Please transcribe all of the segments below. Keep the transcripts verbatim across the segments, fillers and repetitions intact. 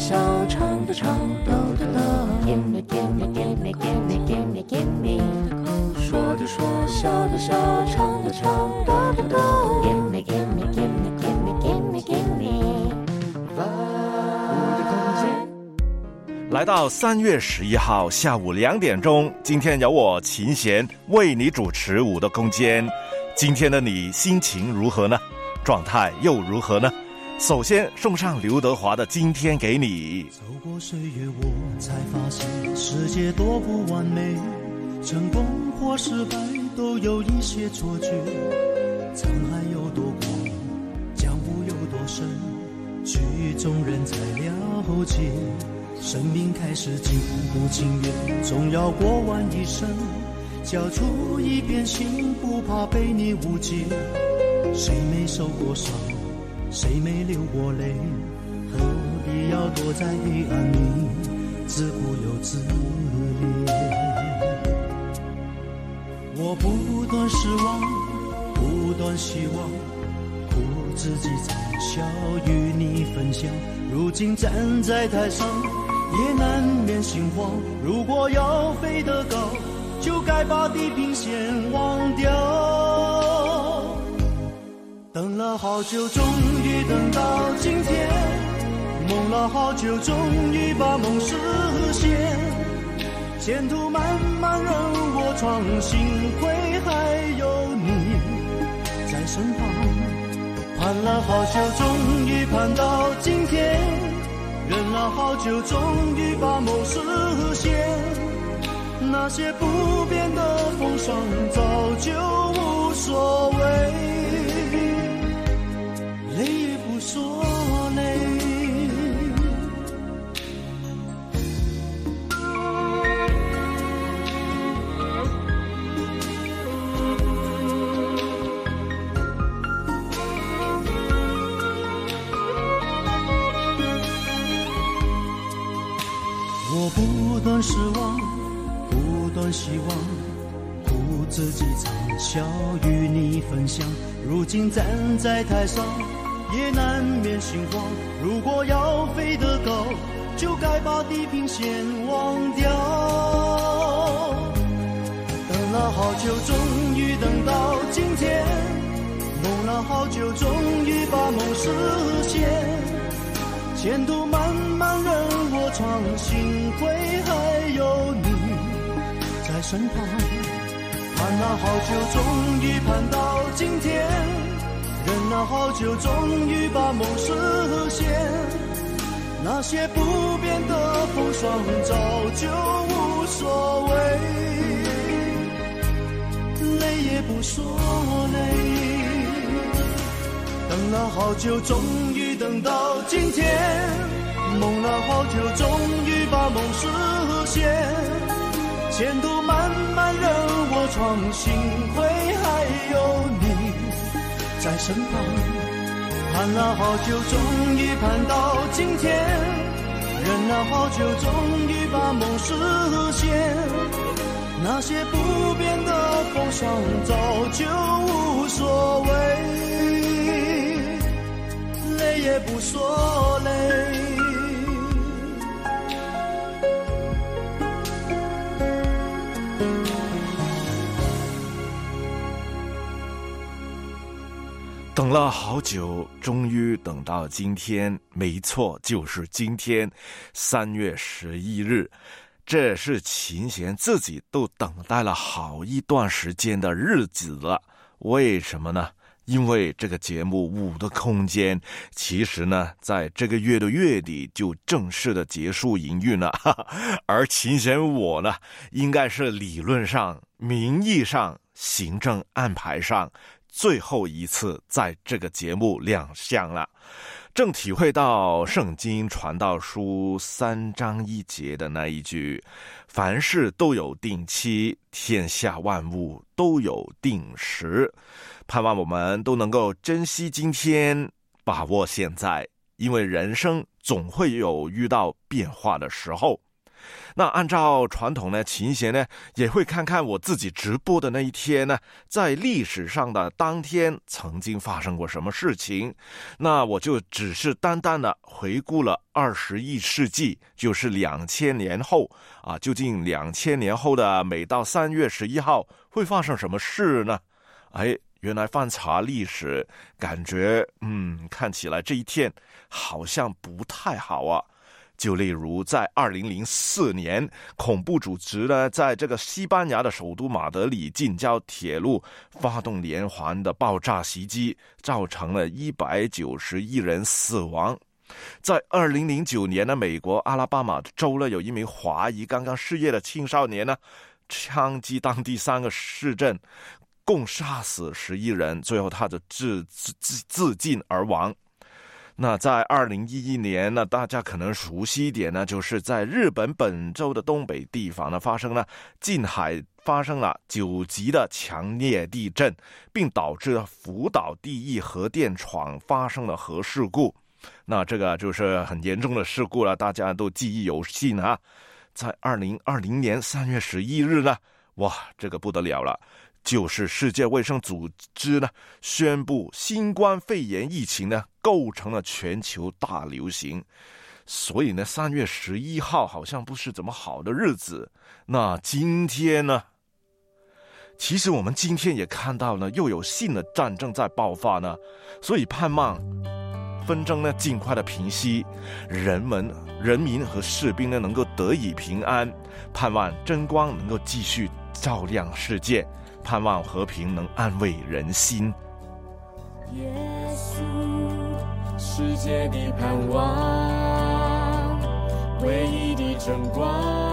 小，唱的唱，抖的抖。Gimme, gimme, gimme, gimme, gimme, gimme。说的说，笑的笑，唱的唱，抖的抖。Gimme, gimme, gimme, gimme, gimme, gimme。我的空间。 来到三月十一号下午两点钟，今天由我琴弦为你主持我的空间。今天的你心情如何呢？状态又如何呢？首先送上刘德华的《今天给你》。 走过岁月，我才发现世界多不完美，成功或失败都有一些错觉。沧海有多广，江湖有多深，曲中人才了解。生命开始经不情愿，总要过完一生，交出一片心，不怕被你误解。谁没受过伤，谁没流过泪，何必要躲在黑暗里自顾又自怜。我不断失望，不断希望，苦自己惨笑与你分享。如今站在台上也难免心慌，如果要飞得高，就该把地平线忘掉。等了好久，终于等到今天，梦了好久，终于把梦实现。前途漫漫任我闯，幸亏还有你在身旁。盼了好久，终于盼到今天，忍了好久，终于把梦实现。那些不变的风霜早就无所谓，累也不说累。我不断失望，不断希望，苦自己惨笑与你分享。如今站在台上也难免心慌，如果要飞得高，就该把地平线忘掉。等了好久，终于等到今天，梦了好久，终于把梦实现。前途漫漫任我闯，幸亏还有你在身旁。盼了好久，终于盼到今天，忍了好久，终于把梦实现。那些不变的风霜早就无所谓，累也不说累。等了好久，终于等到今天，梦了好久，终于把梦实现。前途漫漫任我闯，幸亏还有你在身旁。盼了好久，终于盼到今天，忍了好久，终于把梦实现。那些不变的风霜早就无所谓，累也不说累。 等了好久，终于等到今天，没错，就是今天，三月十一日。这是琴弦自己都等待了好一段时间的日子了。为什么呢？因为这个节目《五的空间》其实呢在这个月的月底就正式的结束营运了，而琴弦我呢应该是理论上、名义上、行政安排上最后一次在这个节目亮相了。正体会到圣经传道书三章一节的那一句，凡事都有定期，天下万物都有定时。盼望我们都能够珍惜今天，把握现在，因为人生总会有遇到变化的时候。 那按照传统呢，琴弦呢也会看看我自己直播的那一天呢，在历史上的当天曾经发生过什么事情。那我就只是单单的回顾了二十一世纪，就是两千年后啊，究竟两千年后的每到三月十一号会发生什么事呢？哎，原来翻查历史，感觉嗯，看起来这一天好像不太好啊。就例如在二零零四年，恐怖组织呢在这个西班牙的首都马德里近郊铁路发动连环的爆炸袭击，造成了一百九十一人死亡。在二零零九年呢，美国阿拉巴马州呢有一名华裔刚刚失业的青少年呢，枪击当地三个市镇，共杀死十一人，最后他就自自自自尽而亡。那在二零一一年呢，大家可能熟悉一点呢，就是在日本本州的东北地方呢，发生了近海发生了九级的强烈地震，并导致福岛第一核电厂发生了核事故。那这个就是很严重的事故了，大家都记忆犹新啊。在二零二零年三月十一日呢，哇，这个不得了了。就是世界卫生组织呢宣布新冠肺炎疫情呢构成了全球大流行，所以呢三月十一号好像不是怎么好的日子。那今天呢，其实我们今天也看到呢又有新的战争在爆发呢，所以盼望纷争呢尽快的平息，人们人民和士兵呢能够得以平安，盼望真光能够继续照亮世界，盼望和平能安慰人心。 耶稣，世界的盼望，唯一的真光，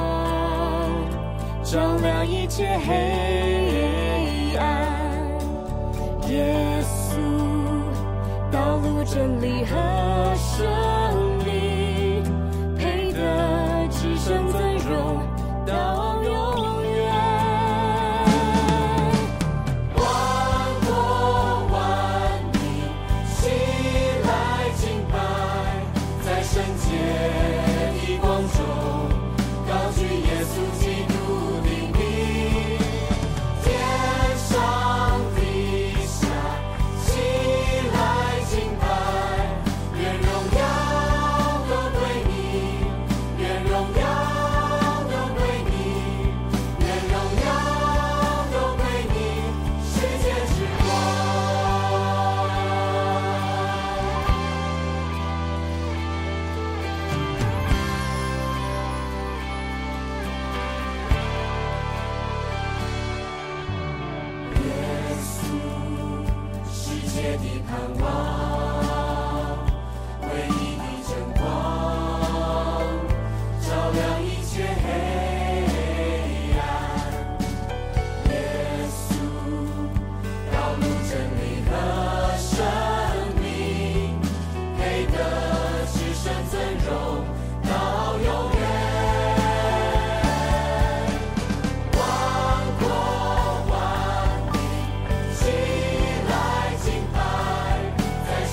照亮一切黑暗。耶稣，道路真理和生命，配得至圣尊荣到永远。 在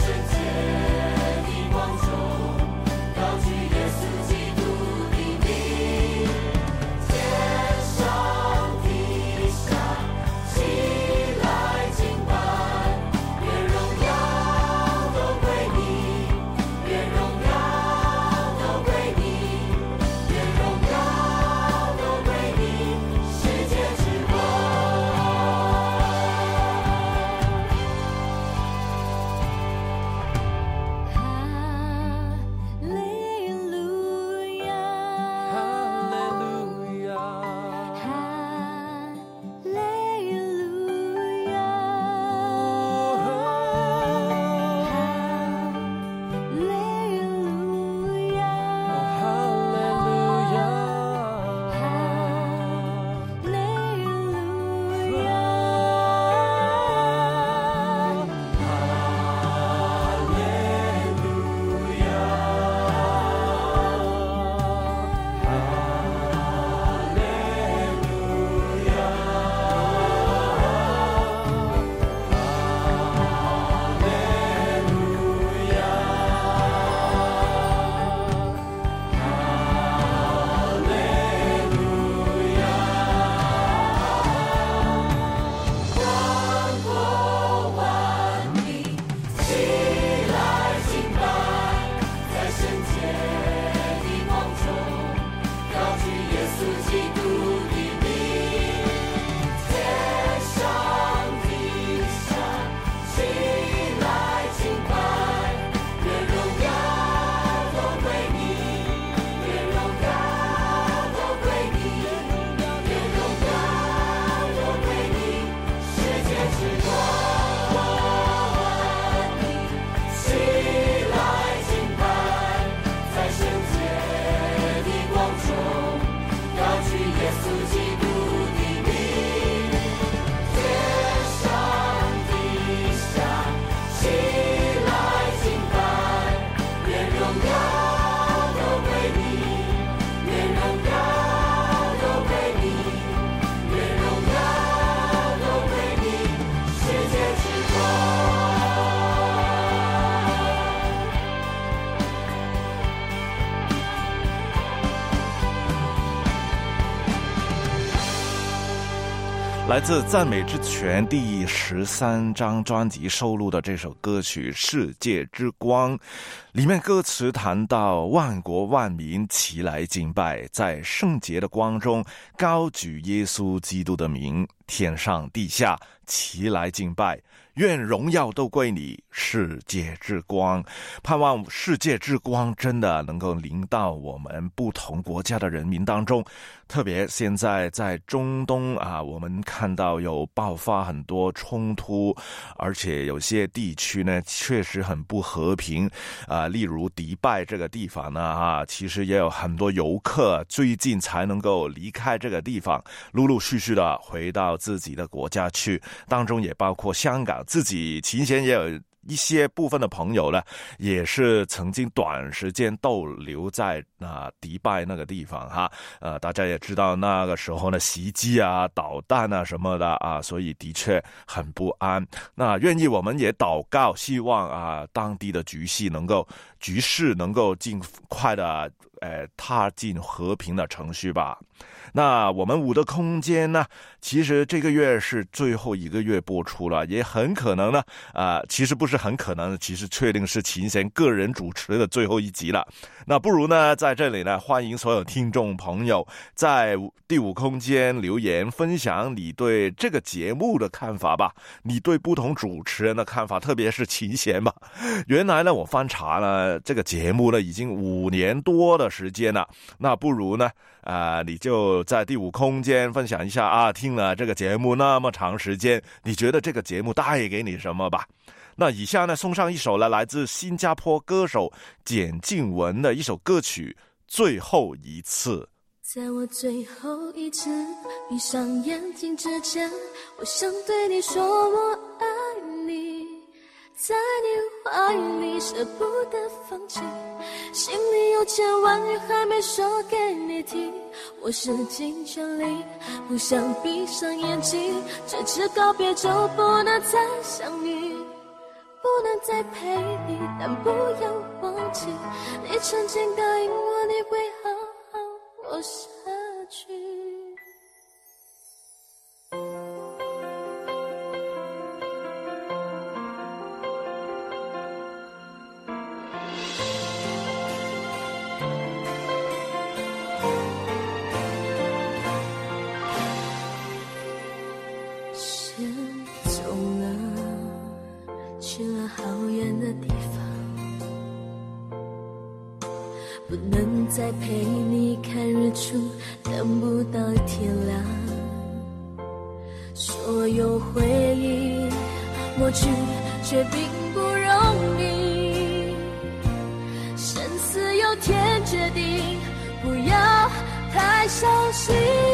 来自赞美之泉第十三张专辑收录的这首歌曲《世界之光》，里面歌词谈到万国万民齐来敬拜，在圣洁的光中高举耶稣基督的名，天上地下齐来敬拜，愿荣耀都归你，世界之光。盼望世界之光真的能够临到我们不同国家的人民当中，特别现在在中东啊，我们看到有爆发很多冲突，而且有些地区呢确实很不和平啊，例如迪拜这个地方呢啊，其实也有很多游客最近才能够离开这个地方，陆陆续续的回到自己的国家去，当中也包括香港，自己秦贤也有一些部分的朋友呢，也是曾经短时间逗留在啊、呃、迪拜那个地方哈，呃，大家也知道那个时候呢袭击啊、导弹啊什么的啊，所以的确很不安。那愿意我们也祷告，希望啊当地的局势能够局势能够尽快的呃踏进和平的程序吧。那我们五的空间呢，其实这个月是最后一个月播出了，也很可能呢啊、呃，其实不是很可能，其实确定是秦贤个人主持的最后一集了。那不如呢在这里呢，欢迎所有听众朋友在第五空间留言分享你对这个节目的看法吧，你对不同主持人的看法，特别是秦贤吧。原来呢我翻查了这个节目呢已经五年多的时间了，那不如呢啊、呃，你就在第五空间分享一下啊，听了这个节目那么长时间，你觉得这个节目带给你什么吧？那以下呢，送上一首呢，来自新加坡歌手简静雯的一首歌曲《最后一次》。 在我最后一次闭上眼睛之前，我想对你说我爱你，在你怀里舍不得放弃，心里有千万语还没说给你听，我使尽全力不想闭上眼睛，这次告别就不能再相遇，不能再陪你，但不要忘记你曾经答应我你会好好活下去。不能再陪你看日出，等不到天亮，所有回忆抹去却并不容易，生死有天决定，不要太小心。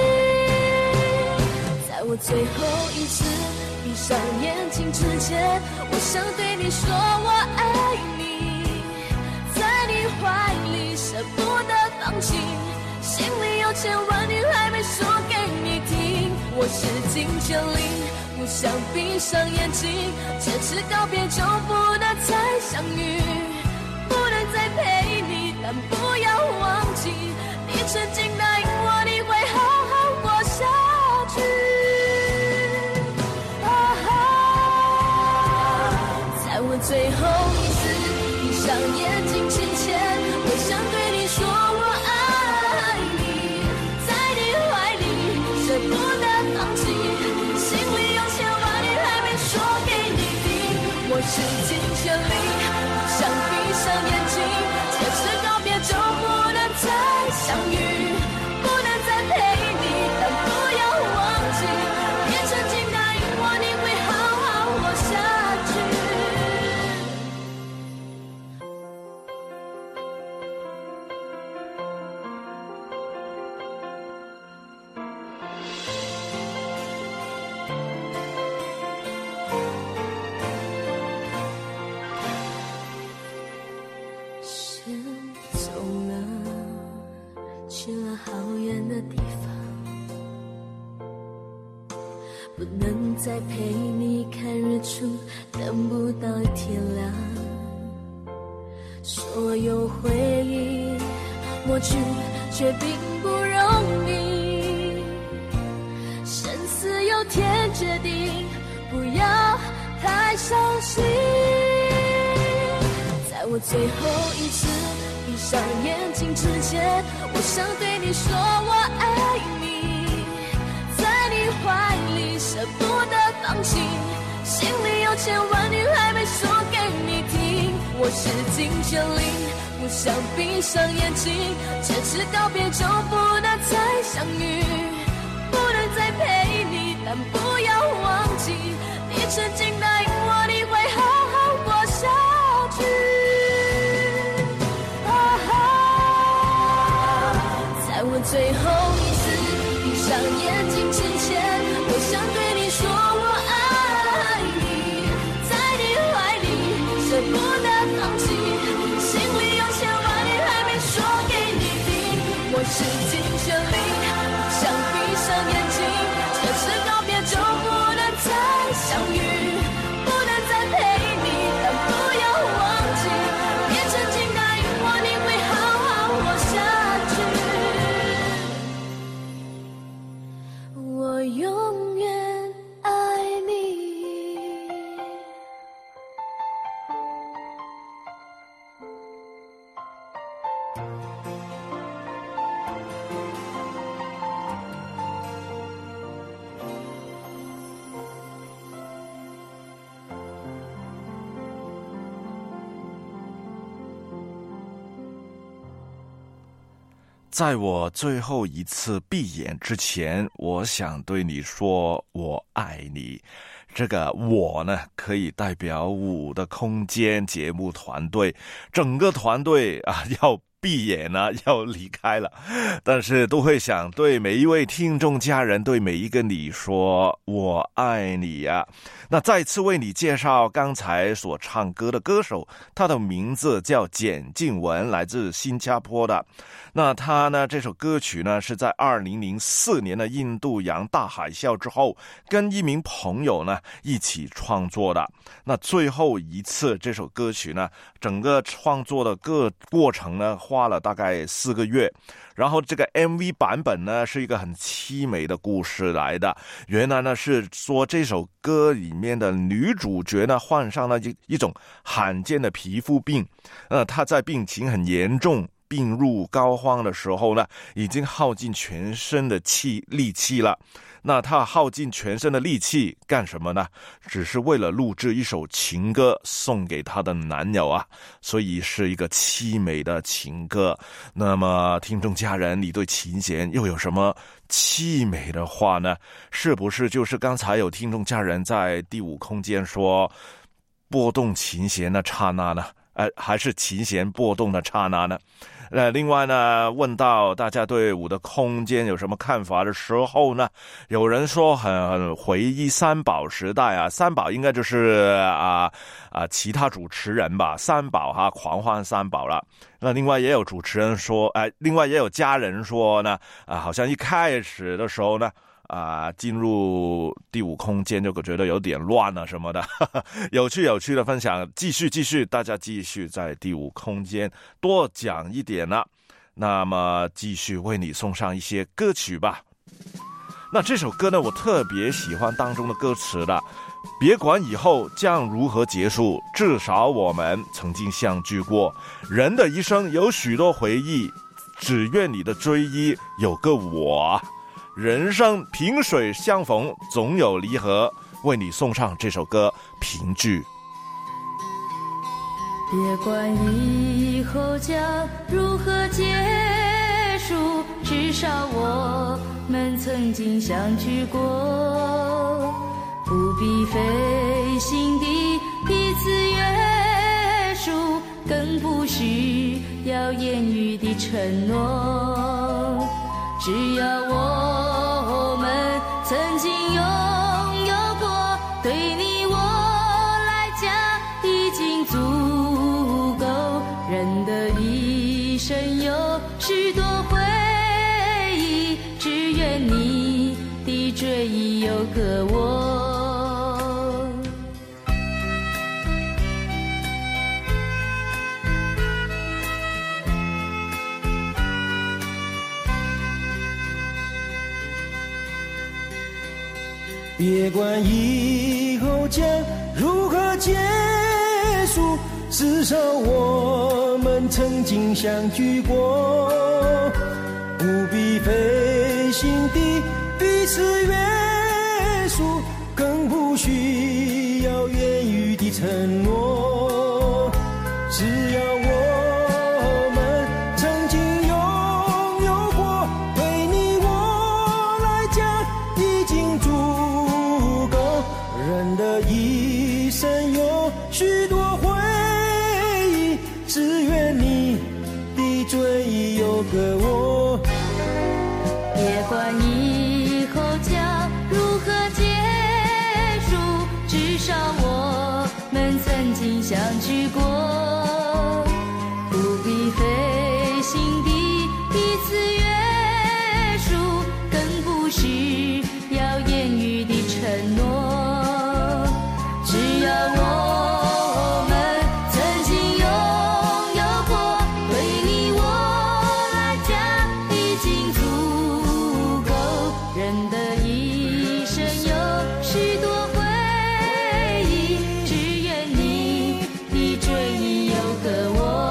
在我最后一次闭上眼睛之前，我想对你说我爱你，在你怀里舍不得放弃，心里有千万语还没说给你听，我使尽全力不想闭上眼睛，这次告别就不能再相遇，不能再陪你，但不要忘记你曾经答应我你会好好活下去。啊啊，在我最后一次闭上眼睛之前，我想对你说我爱你，在你怀里舍不得放弃，心里有千万语还没说给你听，我使尽全力不想闭上眼睛，这次告别就不能再相遇，不能再陪你，但不要忘记你曾经答应我你会好好活下去。先走了，去了好远的地方，不能再陪你看日出，等不到天亮，所有回忆抹去却并不容易，生死有有天决定，不要太伤心。在我最后一次闭上眼睛之前，我想对你说我爱你，在你怀里舍不得放弃，心里有千万句还没说给你听。我使尽全力，不想闭上眼睛，坚持告别就不能再相遇，不能再陪你，但不要忘记，你曾经答应我你会好好过下去。啊哈，在我最后一次闭上眼睛之前，我想对你说我爱你，在你怀里舍不得放弃，心里有千万句还没说给你听。我使尽全力，不想闭上眼睛，坚持告别就不能再相遇，不能再陪你，但不要忘记，你曾经答应我你会好好活下去。我永远爱你。 在我最后一次闭眼之前，我想对你说我爱你。这个我呢，可以代表五的空间节目团队，整个团队啊要闭眼了，要离开了，但是都会想对每一位听众家人，对每一个你说我爱你呀、啊。那再次为你介绍刚才所唱歌的歌手，他的名字叫简静文，来自新加坡的。那他呢，这首歌曲呢是在二零零四年的印度洋大海啸之后，跟一名朋友呢一起创作的。那最后一次这首歌曲呢，整个创作的个过程呢花了大概四个月。然后这个 M V 版本呢是一个很凄美的故事来的，原来呢是说这首歌里面的女主角呢患上了一一种罕见的皮肤病，呃，她在病情很严重，病入膏肓的时候呢，已经耗尽全身的气力气了。那他耗尽全身的力气干什么呢？只是为了录制一首情歌送给他的男友啊，所以是一个凄美的情歌。那么听众家人，你对琴弦又有什么凄美的话呢？是不是就是刚才有听众家人在第五空间说拨动琴弦的刹那呢？呃，还是琴弦拨动的刹那呢？呃，另外呢，问到大家对五的空间有什么看法的时候呢，有人说很很回忆三宝时代啊，三宝应该就是啊啊其他主持人吧，三宝哈，狂欢三宝了。那另外也有主持人说，哎、呃，另外也有家人说呢，啊，好像一开始的时候呢。啊，进入第五空间就觉得有点乱了什么的，呵呵，有趣有趣的分享，继续继续，大家继续在第五空间多讲一点了。那么继续为你送上一些歌曲吧。那这首歌呢，我特别喜欢当中的歌词的，别管以后将如何结束，至少我们曾经相聚过。人的一生有许多回忆，只愿你的追忆有个我。人生萍水相逢，总有离合。为你送上这首歌《凭据》。 别管以后将如何结束，至少我们曾经相聚过。不必费心地彼此约束，更不需要言语的承诺。只要我们曾经拥有过，对你我来讲已经足够。人的一生有许多回忆，只愿你的追忆有个我。 别管以后将如何结束，至少我们曾经相聚过，不必费心地彼此约束，更不需要言语的承诺，只要我们曾经拥有过，对你我来讲已经足够。人的一生有许多回忆，只愿你的追忆有个我。 别管以后将如何结束，至少我们曾经相聚过，不必费心地彼此约束，更不需要言语的承诺，只要我们曾经拥有过，对你我来讲已经足够。人的一生有许多回忆，只愿你的追忆有个我。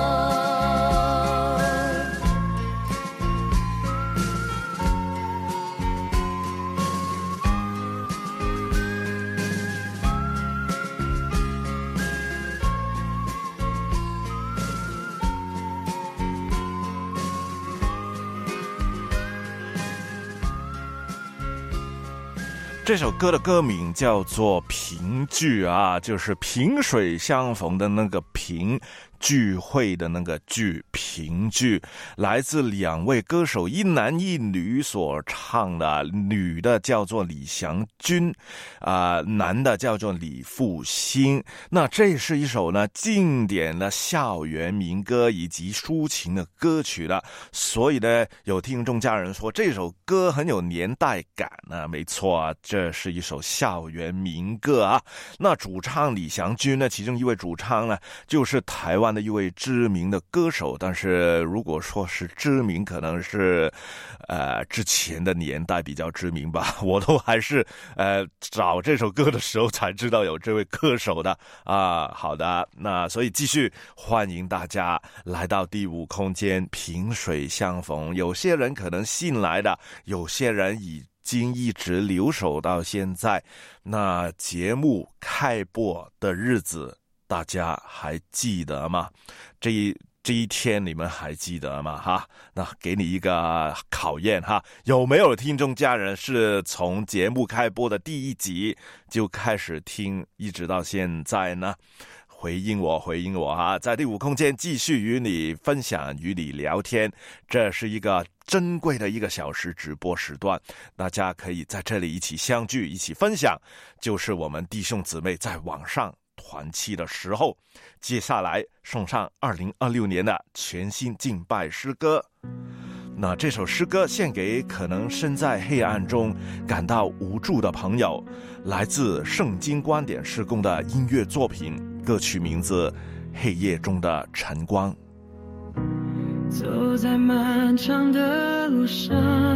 这首歌的歌名叫做萍聚啊，就是萍水相逢的那个萍，聚会的那个聚，萍聚，来自两位歌手一男一女所唱的，女的叫做李祥君，啊、呃，男的叫做李复兴。那这是一首呢经典的校园民歌以及抒情的歌曲了，所以呢，有听众家人说这首歌很有年代感啊，没错啊，这是一首校园民歌啊。那主唱李祥君呢，其中一位主唱呢，就是台湾的一位知名的歌手，但是如果说是知名，可能是呃之前的年代比较知名吧，我都还是呃找这首歌的时候才知道有这位歌手的啊。好的，那所以继续欢迎大家来到第五空间，萍水相逢。有些人可能新来的，有些人已经一直留守到现在。那节目开播的日子大家还记得吗？这一这一天你们还记得吗？哈，那给你一个考验哈，有没有听众家人是从节目开播的第一集就开始听，一直到现在呢？回应我，回应我哈，在第五空间继续与你分享，与你聊天。这是一个珍贵的一个小时直播时段，大家可以在这里一起相聚，一起分享，就是我们弟兄姊妹在网上团契的时候。接下来送上二零二六年的全新敬拜诗歌。那这首诗歌献给可能身在黑暗中感到无助的朋友，来自圣经观点事工的音乐作品，歌曲名字《黑夜中的晨光》。 走在漫长的路上，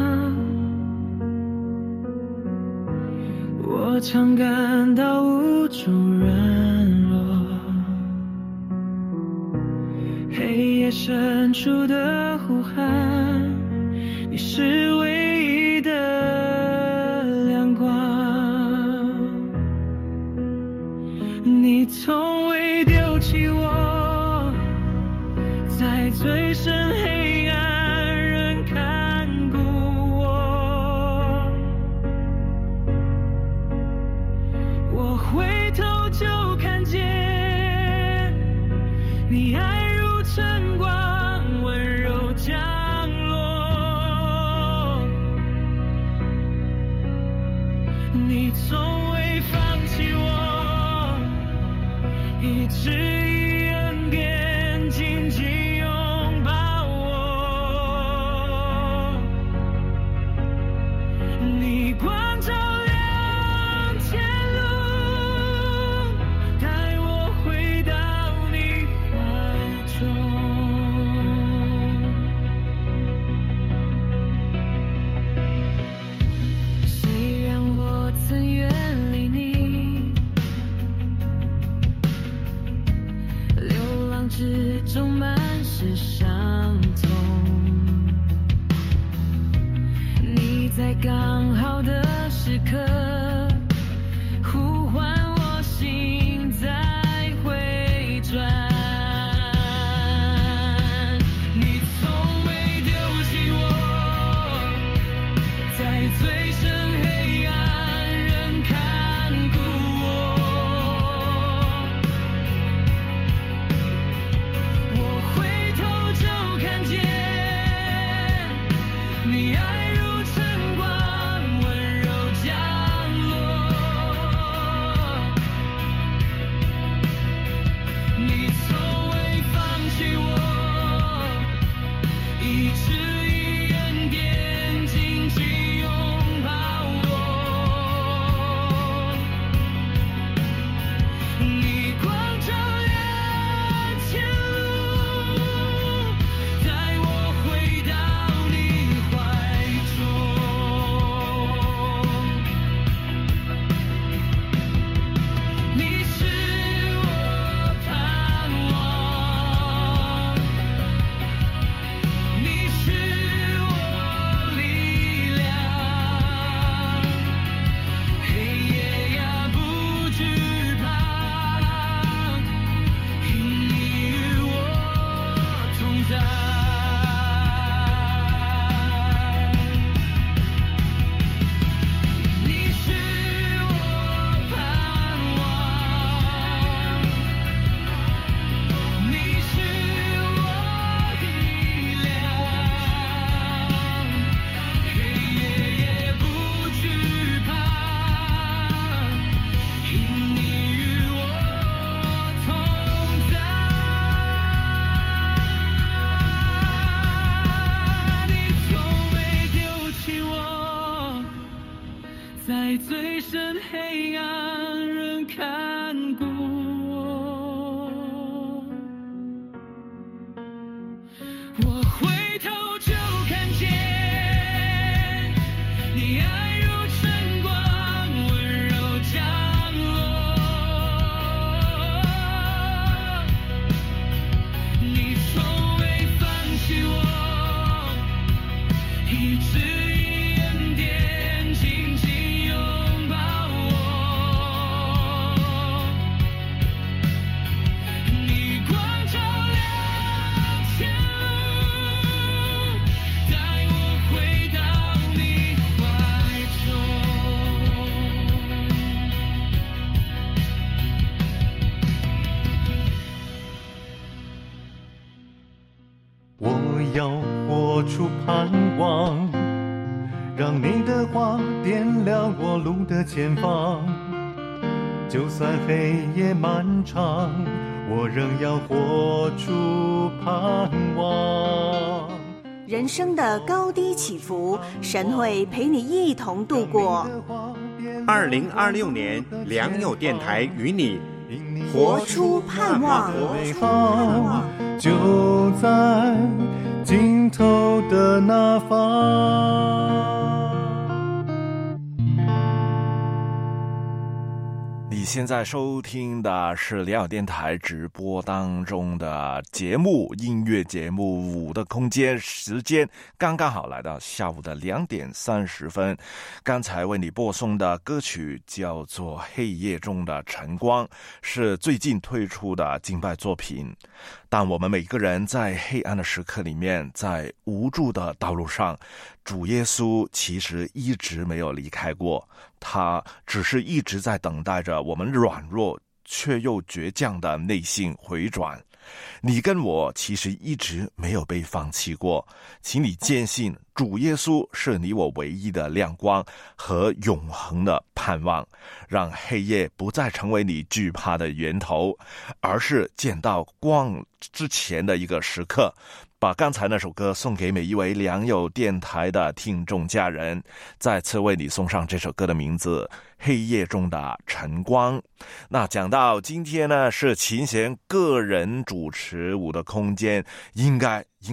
我常感到无助软弱，黑夜深处的呼喊，你是唯一的亮光，你从未丢弃我，在最深黑暗仍看顾我，我回头就看见你爱如晨光温柔降落，你从未放弃我，一直以恩典紧紧拥抱我，你光照亮前路，带我回到你怀中。虽然我曾远之中满是伤痛，你在刚好的时刻呼唤我心在回转，你从未丢弃我，在最深黑暗仍看顾我，我回头就看见你爱如晨光温柔降落，你从未放弃我，一直以恩典紧紧拥抱我，你光照眼前路，带我回到你怀中，你是我盼望，你是我力量，黑夜呀不惧怕，因你与我同在。你是我盼望，你是我力量，黑夜也不惧怕，因你与我同在。你从未丢弃我，在最深黑暗仍看顾我，我回头就看见你爱如晨光温柔降落，你从未放弃我，一直以恩典紧紧拥抱我，你光照亮前路，带我回到你怀中。 我要活出盼望，让你的话点亮我路的前方。就算黑夜漫长，我仍要活出盼望。 人生的高低起伏，神会陪你一同度过。 二零二六年良友电台与你活出盼望。 美好就在尽头的那方。 你现在收听的是良友电台直播当中的节目音乐节目《五的空间》，时间刚刚好来到下午的两点三十分。刚才为你播送的歌曲叫做《黑夜中的晨光》，是最近推出的敬拜作品。但我们每个人在黑暗的时刻里面，在无助的道路上，主耶稣其实一直没有离开过，他只是一直在等待着我们软弱却又倔强的内心回转。你跟我其实一直没有被放弃过，请你坚信主耶稣是你我唯一的亮光和永恒的盼望，让黑夜不再成为你惧怕的源头，而是见到光之前的一个时刻。把刚才那首歌送给每一位良友电台的听众家人，再次为你送上这首歌的名字《黑夜中的晨光》。那讲到今天呢，是琴弦个人主持五的空间，应该应该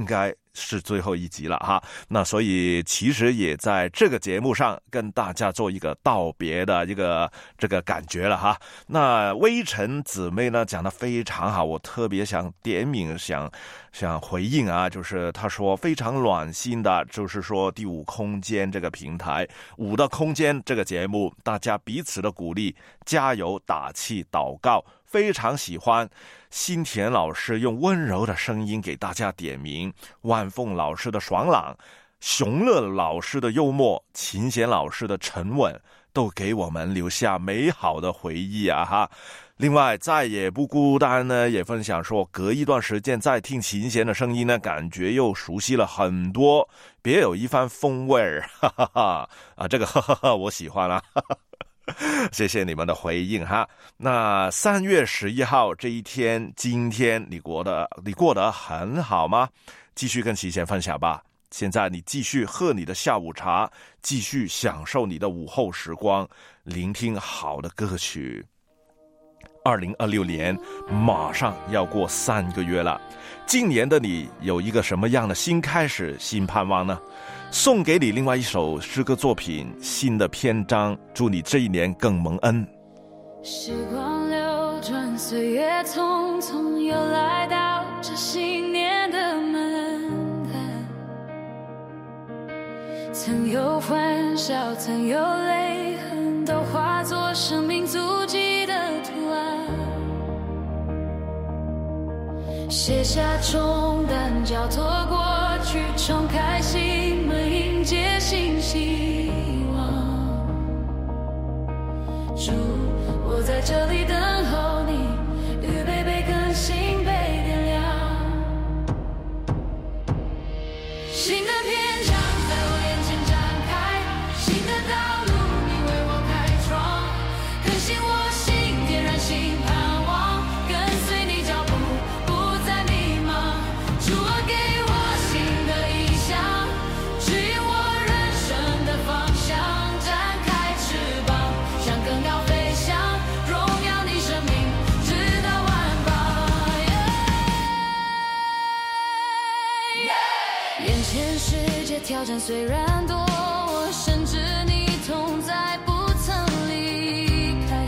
是最后一集了哈。那所以其实也在这个节目上跟大家做一个道别的一个这个感觉了哈。那微尘姊妹呢讲得非常好，我特别想点名想想回应啊，就是她说非常暖心的，就是说第五空间这个平台，五的空间这个节目，大家彼此的鼓励，加油打气祷告，非常喜欢。新田老师用温柔的声音给大家点名，万凤老师的爽朗，熊乐老师的幽默，秦贤老师的沉稳，都给我们留下美好的回忆啊哈。另外再也不孤单呢也分享说，隔一段时间再听秦贤的声音呢，感觉又熟悉了很多，别有一番风味儿，哈哈哈啊，这个哈哈哈我喜欢了，哈哈。谢谢你们的回应哈。那三月十一号这一天，今天你过得你过得很好吗？继续跟齐贤分享吧。现在你继续喝你的下午茶，继续享受你的午后时光，聆听好的歌曲。二零二六年马上要过三个月了，今年的你有一个什么样的新开始、新盼望呢？送给你另外一首诗歌作品《新的篇章》，祝你这一年更蒙恩。 时光流转，岁月匆匆，又来到这新年的门槛。曾有欢笑，曾有泪痕，都化作生命足迹的图案。卸下重担，交托过去，敞开心门，迎接新希望。主，我在这里等候你，预备被更新，被点亮。新的篇章在我眼前展开，新的道路你为我开创，更新我心，点燃新盼望，跟随你脚步，不再迷茫。主啊，给我新的意向，指引我人生的方向，展开翅膀，向更高飞翔，荣耀你生命，直到万邦。眼前世界挑战虽然多，我深知你同在，不曾离开。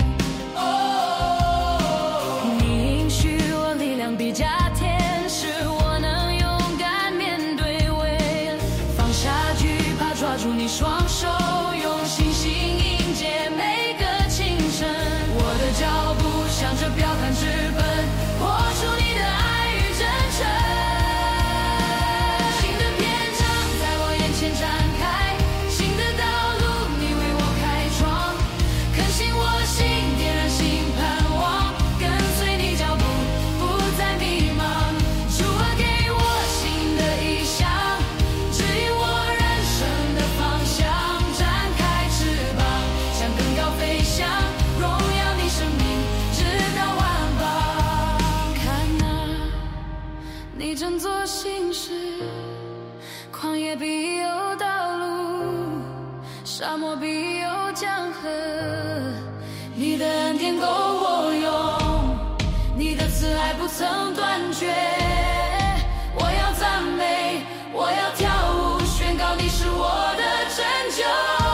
你应许我力量比加添，使我能勇敢面对未来，放下惧怕，抓住你双手，用信心迎接每个清晨。我的脚步向着标杆直奔，活出你的爱与真诚。新的篇章在我眼前展开，新的道路你为我开创，更新我心，点燃新盼望，跟随你脚步，不再迷茫。主啊，给我新的意向，指引我人生的方向，展开翅膀，向更高飞翔，荣耀你生命，直到万邦。看啊，你正做新事，旷野必有道路，沙漠必有江河，你的恩典够我用，你的慈爱不曾断绝。我要赞美，我要跳舞，宣告你是我的拯救。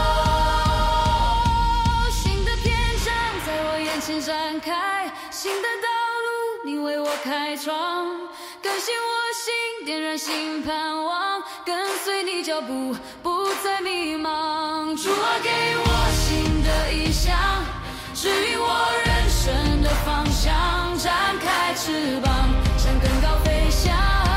新的篇章在我眼前展开，新的道路你为我开创，更新我心，点燃新盼望，跟随你脚步，不再迷茫。主啊，给我新的意向，指引我人生的方向，展开翅膀，向更高飞翔。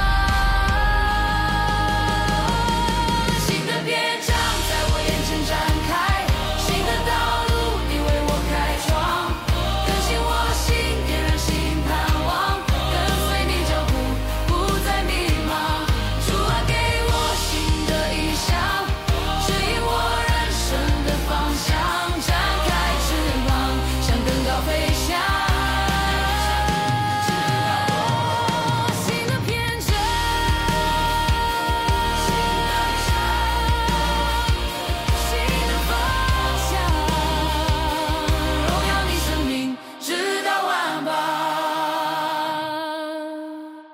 新的篇章在我眼前展开，新的道路你为我开创，更新我心，点燃新盼望，跟随你脚步，不再迷茫。主啊，给我新的意向，指引我人生的方向，展开翅膀，向更高飞翔。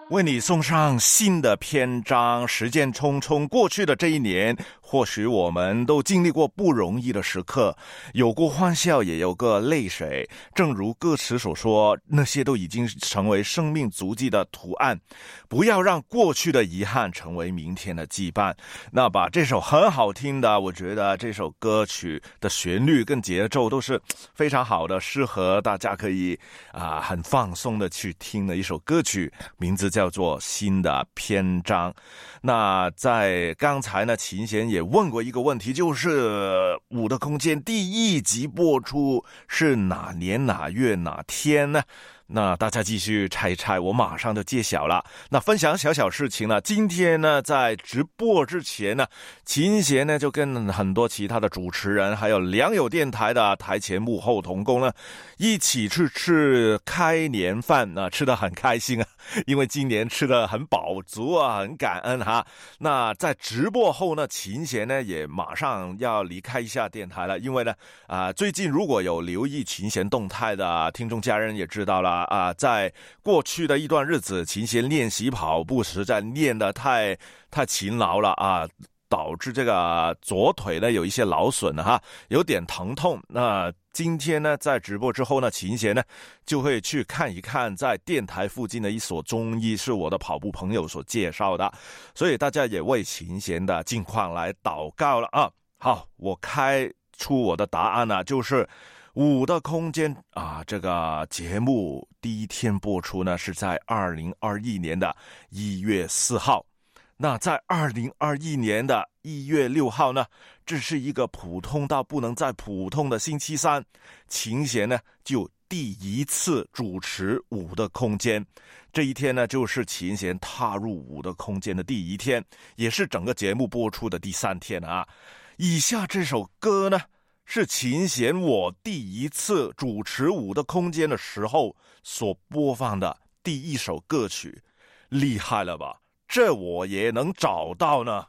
为你送上新的篇章。时间匆匆过去的这一年，或许我们都经历过不容易的时刻，有过欢笑，也有过泪水。正如歌词所说，那些都已经成为生命足迹的图案。不要让过去的遗憾成为明天的羁绊。那把这首很好听的，我觉得这首歌曲的旋律跟节奏都是非常好的，适合大家可以啊、呃、很放松的去听的一首歌曲，名字叫做新的篇章。那在刚才呢，秦贤也问过一个问题，就是五的空间第一集播出是哪年哪月哪天呢？那大家继续猜一猜，我马上就揭晓了。那分享小小事情呢，今天呢在直播之前呢，秦贤呢就跟很多其他的主持人还有良友电台的台前幕后同工呢一起去吃开年饭啊，吃得很开心啊，因为今年吃得很饱足啊，很感恩哈。那在直播后呢，秦贤呢也马上要离开一下电台了，因为呢啊、呃、最近如果有留意秦贤动态的听众家人也知道了啊，在过去的一段日子，秦贤练习跑步实在练得太太勤劳了啊，导致这个左腿呢有一些劳损了哈，有点疼痛。那今天呢在直播之后呢，秦贤呢就会去看一看在电台附近的一所中医，是我的跑步朋友所介绍的，所以大家也为秦贤的近况来祷告了啊。好，我开出我的答案呢，就是五的空间啊，这个节目第一天播出呢是在二零二一年的一月四号。那在二零二一年的一月六号呢，这是一个普通到不能再普通的星期三，秦贤呢就第一次主持五的空间。这一天呢就是秦贤踏入五的空间的第一天，也是整个节目播出的第三天啊。以下这首歌呢是秦贤我第一次主持五的空间的时候所播放的第一首歌曲，厉害了吧？这我也能找到呢。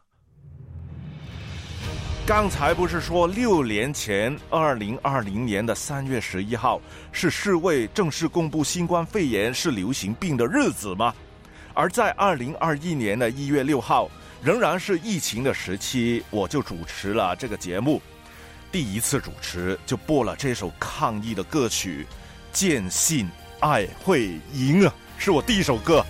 刚才不是说六年前二零二零年的三月十一号是世卫正式公布新冠肺炎是流行病的日子吗？而在二零二一年的一月六号仍然是疫情的时期，我就主持了这个节目。第一次主持就播了这首抗疫的歌曲，坚信爱会赢啊，是我第一首歌。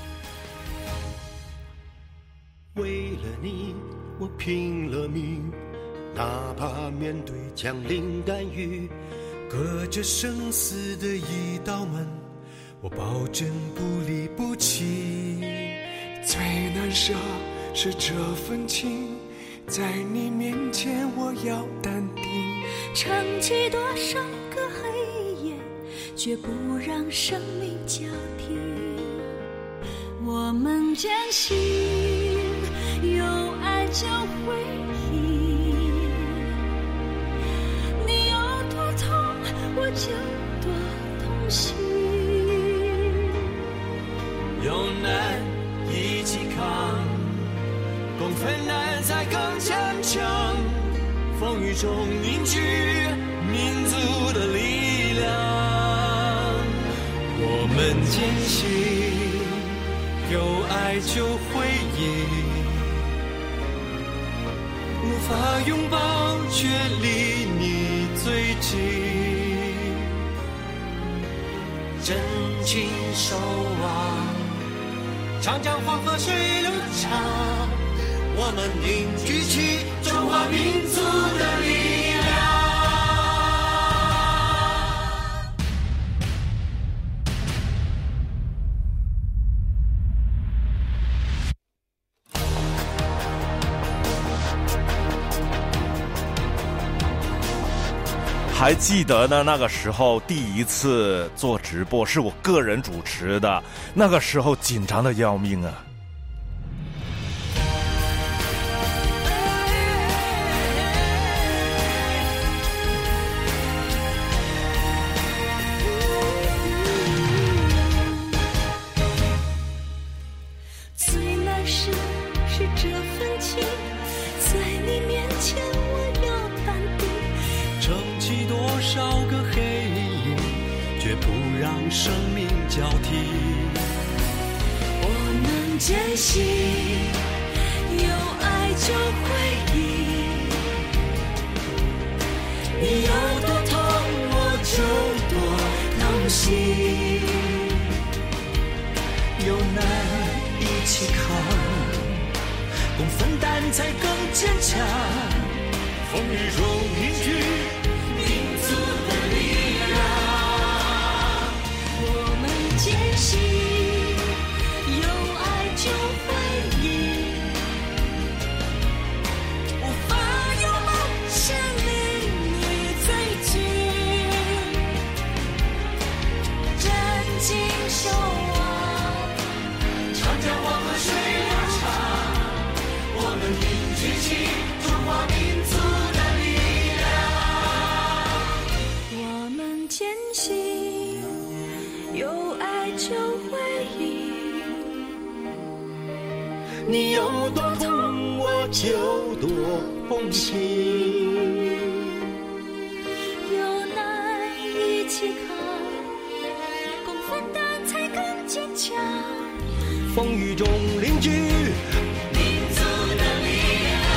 为了你我拼了命，哪怕面对枪林弹雨，隔着生死的一道门，我保证不离不弃。 最难舍是这份情，在你面前我要淡定， 撑起多少个黑夜，绝不让生命交替。我们坚信有爱就会赢，你有多痛我就多痛心， 有难一起扛，共分难才更坚强，风雨中凝聚民族的力量。我们坚信有爱就会赢，无法拥抱却离你最近，真情守望，长江黄河水流长，我们凝聚起中华民族的力量。 还记得呢，那个时候第一次做直播是我个人主持的，那个时候紧张的要命啊。 最难舍是这份情，在你面前我要淡定， 撑起多少个黑夜，绝不让生命交替。 我能间隙，有爱就回忆。你有多痛，我就多痛惜。 有难一起扛，共分担才更坚强。风雨中凝聚民族的力量。 我们坚信，有爱就回忆。无法拥抱，是离你最近。真情守望， 长江黄河水流长，我们凝聚起中华民族的力量。 我们坚信，有爱就回忆。 你有多痛，我就多痛惜。 有难一起扛，共分担才更坚强。 风雨中凝聚民族的力量。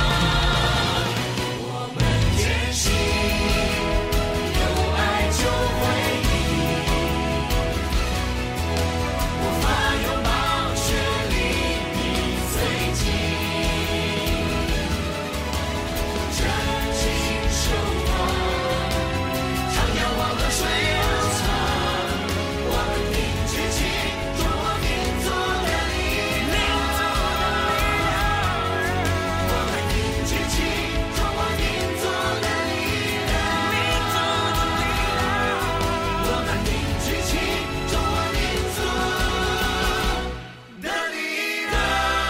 我们坚信，有爱就回忆。无法拥抱，却离你最近。真情守望，长江黄河水流长，我们凝聚起中华民族的力量。我们凝聚起中华民族的力量。我们凝聚起中华民族的力量。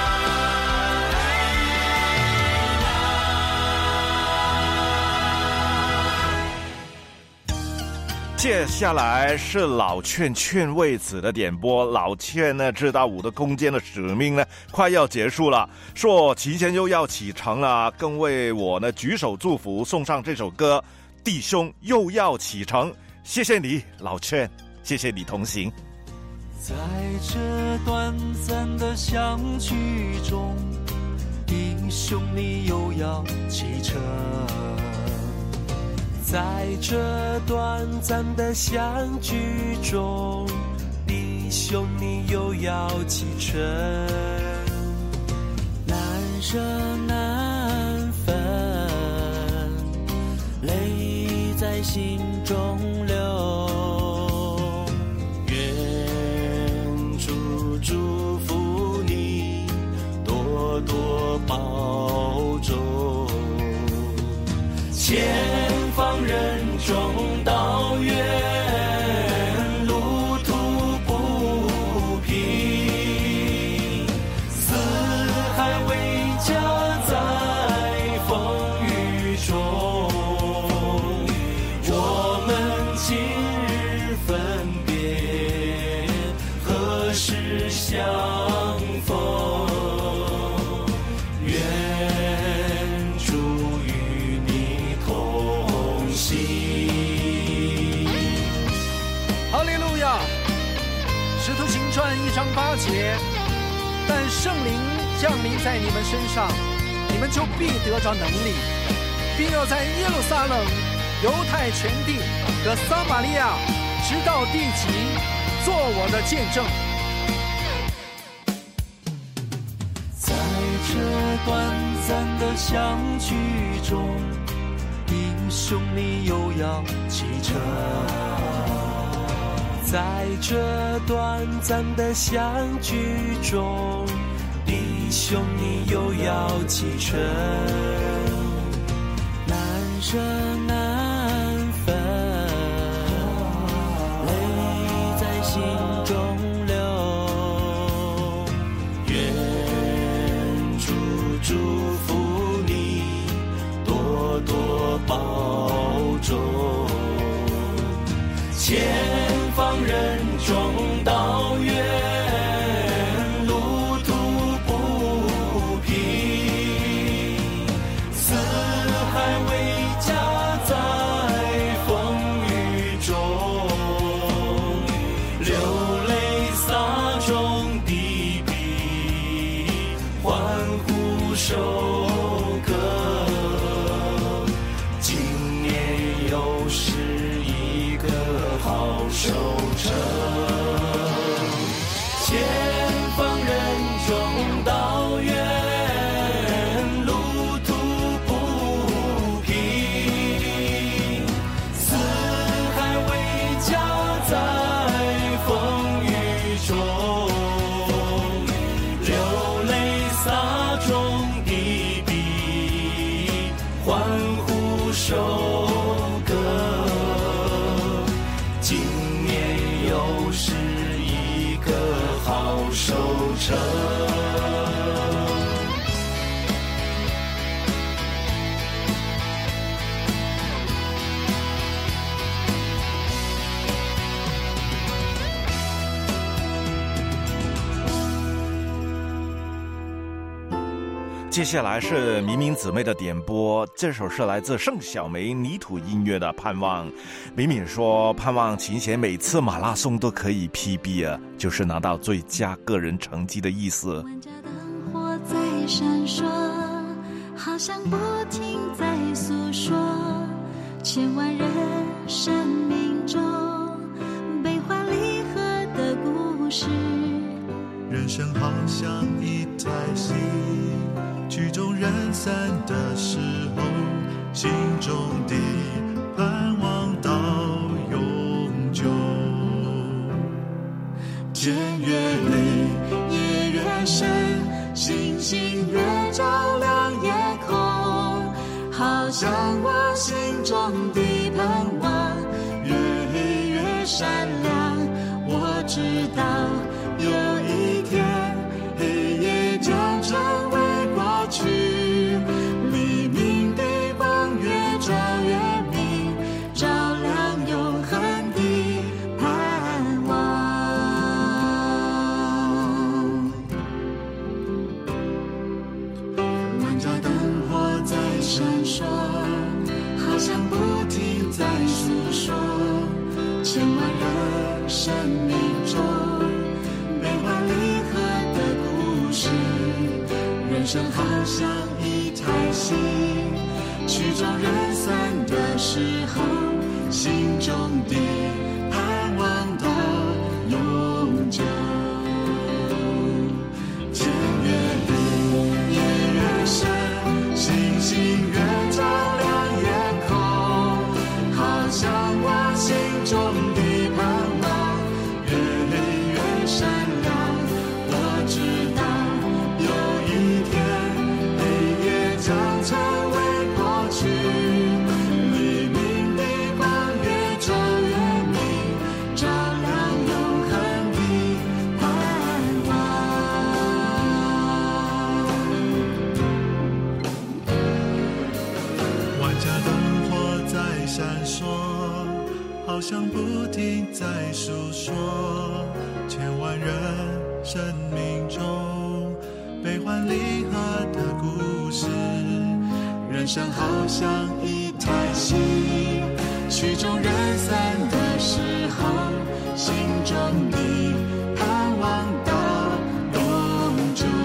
接下来是老劝劝慰子的点播。老劝呢知道我的攻坚的使命呢快要结束了，说提前又要启程了，更为我呢举手祝福，送上这首歌《弟兄又要启程》。谢谢你老劝，谢谢你同行。 在这短暂的相聚中，弟兄你又要启程。在这短暂的相聚中，弟兄你又要启程。难舍难分，泪在心中流。愿主祝福你，多多保重。前方任重道远，路途不平，四海为家在风雨中。我们今日分别，何时相逢？愿主与你同行。 哈利路亚！使徒行传一章八节，但圣灵降临在你们身上，你们就必得着能力，并要在耶路撒冷、犹太全地和撒玛利亚，直到地极，做我的见证。 在这短暂的相聚中，弟兄你又要启程。在这短暂的相聚中，弟兄你又要启程。难舍难分，泪在心中流。愿主祝福你，多多保重。前方任重道远，路途不平，四海为家在成。 接下来是明明姊妹的点播，这首是来自盛小梅泥土音乐的《盼望》。敏敏说盼望琴弦每次马拉松都可以 P B 啊，就是拿到最佳个人成绩的意思。 万家灯火在闪烁，好像不停在诉说千万人生命中悲欢离合的故事。 人生好像一台戏，曲终人散的时候，心中的盼望到永久。天越黑夜越深，星星越照亮夜空，好像我心中的盼望越黑越闪亮。我知道有一天黑夜将成为过去，黎明的光越照越明，照亮永恒的盼望。万家灯火在闪烁，好像不停在诉说千万人生命中悲欢离合的故事。人生好像一台戏，曲终人散的时候，心中的盼望到永久。天越黑夜越深，星星越照亮夜空，好像我心中的盼望越黑越闪亮。我知道有一天黑夜将成为过去，黎明的光越照越明，照亮永恒的盼望。万家灯火在闪烁，好像不停在诉说千万人生命中悲欢离合的故事。人生好像一台戏，曲终人散的时候，心中的盼望到永久。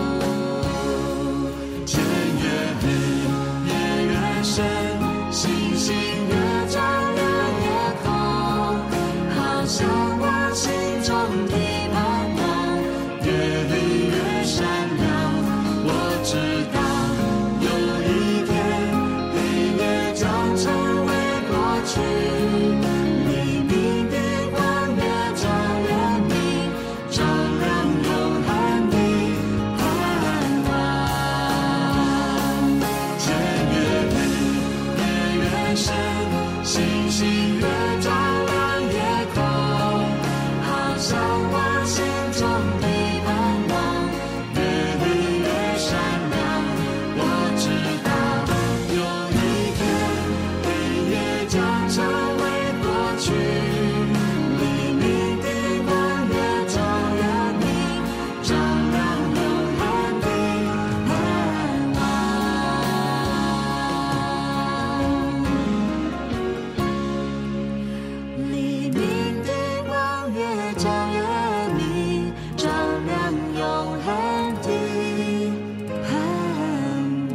天越黑夜越深，星星越照亮夜空，好像我心中的盼望越黑越闪亮。我知道有一天黑夜将成为过去，黎明的光越照越明，照亮永恒的盼望。天越黑夜越深，星星越照亮夜空，好像我心中的盼望越黑越闪亮。我知道有一天黑夜将成为过去，黎明的光越照越明，照亮永恒的盼望。黎明的光越照越明，照亮永恒的盼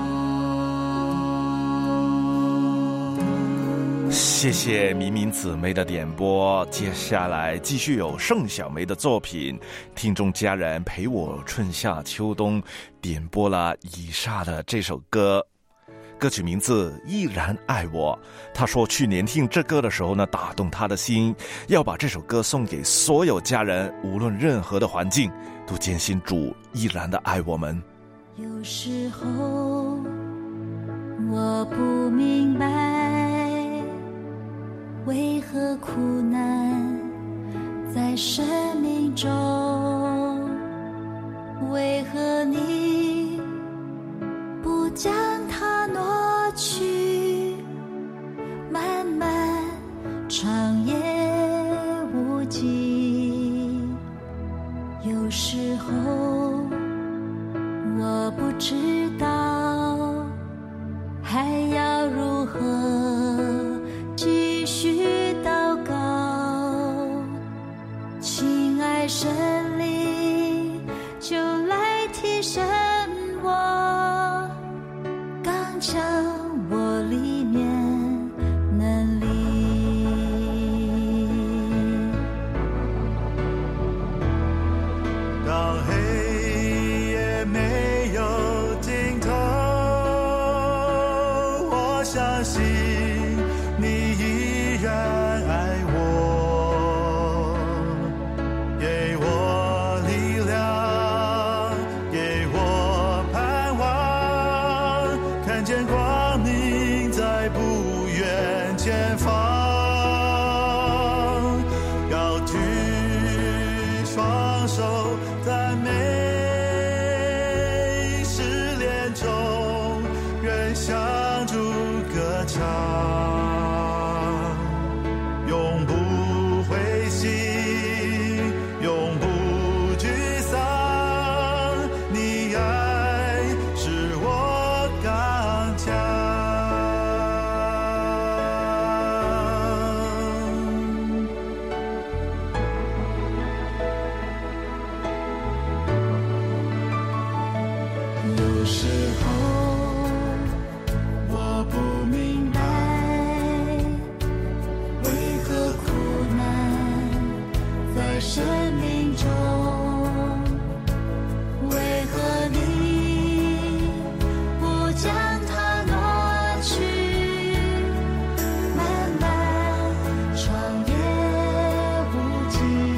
望。 谢谢明明姊妹的点播，接下来继续有盛小梅的作品，听众家人陪我春夏秋冬，点播了以下的这首歌。歌曲名字《依然爱我》，他说去年听这歌的时候呢，打动他的心，要把这首歌送给所有家人，无论任何的环境，都坚信主依然的爱我们。 有时候我不明白，为何苦难在生命中将它挪去，漫漫长夜无际。有时候我不知道还要如何继续祷告，亲爱神灵就来提升我，刚强我里面能力。 当黑夜没有尽头，我相信你依然爱我，给我力量，给我盼望，看见光明在不远前方，高举双手赞美，失恋中仍向主歌唱，永不灰心，永不沮丧，你爱使我刚强。有时候我不明白，为何苦难在生命中，为何你不将它挪去，漫漫长夜无际。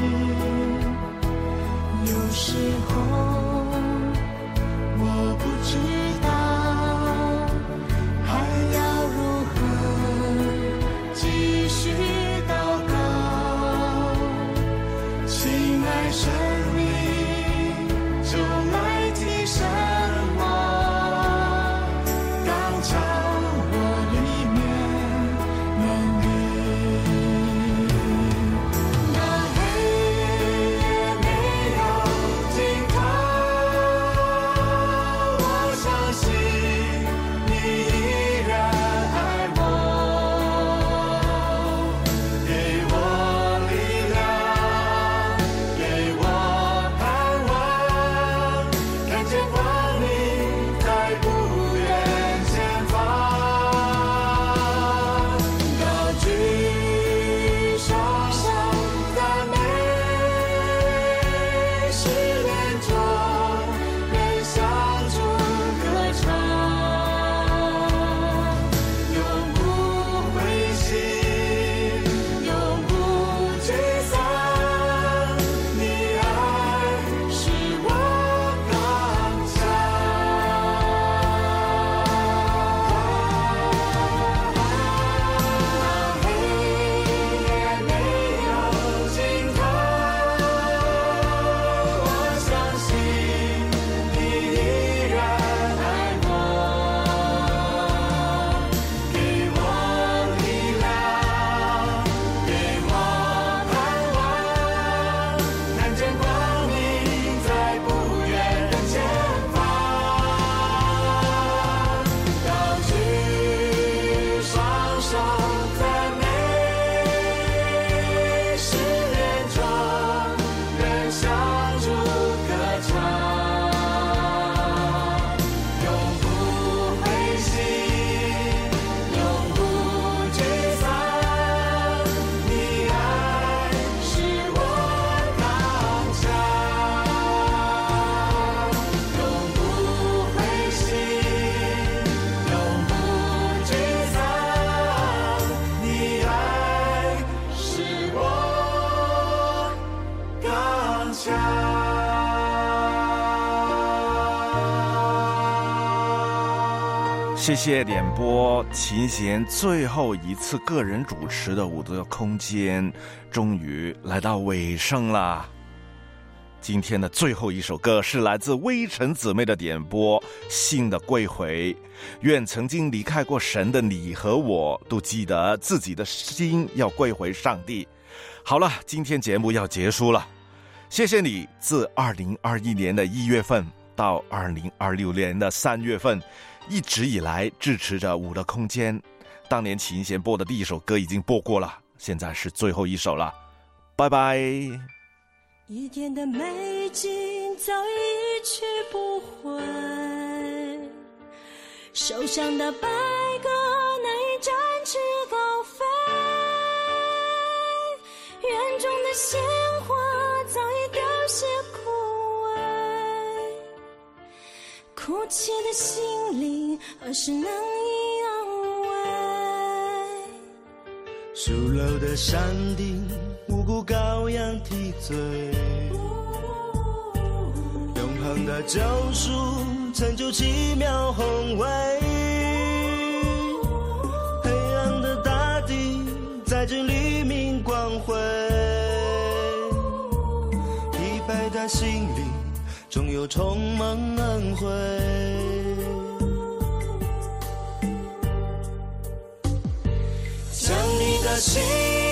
有时候我不知道还要如何继续祷告，亲爱神灵就来提升我，刚强我里面能力。当黑夜没有尽头，我相信你依然爱我，给我力量，给我盼望，看见光明在不远前方，高举双手赞美，失恋中仍向主歌唱，永不灰心，永不沮丧，你爱使我刚强。当黑夜没有尽头，我相信你依然爱我，给我力量，给我盼望，看见光明在不远前方，高举双手赞美，失恋中仍向主歌唱，永不灰心，永不沮丧，你爱使我刚强，永不灰心，永不沮丧，你爱使我刚强。 谢谢点播琴弦最后一次个人主持的舞的空间，终于来到尾声啦。 今天的最后一首歌是来自微尘姊妹的点播，新的归回。愿曾经离开过神的你和我都记得自己的心要归回上帝。好了，今天节目要结束了，谢谢你自二零二一年的一月份到二零二六年的三月份一直以来支持着舞的空间。当年琴弦播的第一首歌已经播过了，现在是最后一首了，拜拜。 一天的美景早已一去不回，手上的白鸽难以展翅高飞，园中的鲜花早已凋谢枯萎，哭泣的心灵何时能以安慰？ 数楼的山顶，无辜羔羊啼醉，永恒的救赎成就奇妙宏伟，黑暗的大地在这黎明光辉，疲惫的心灵终有充满恩惠。将你的心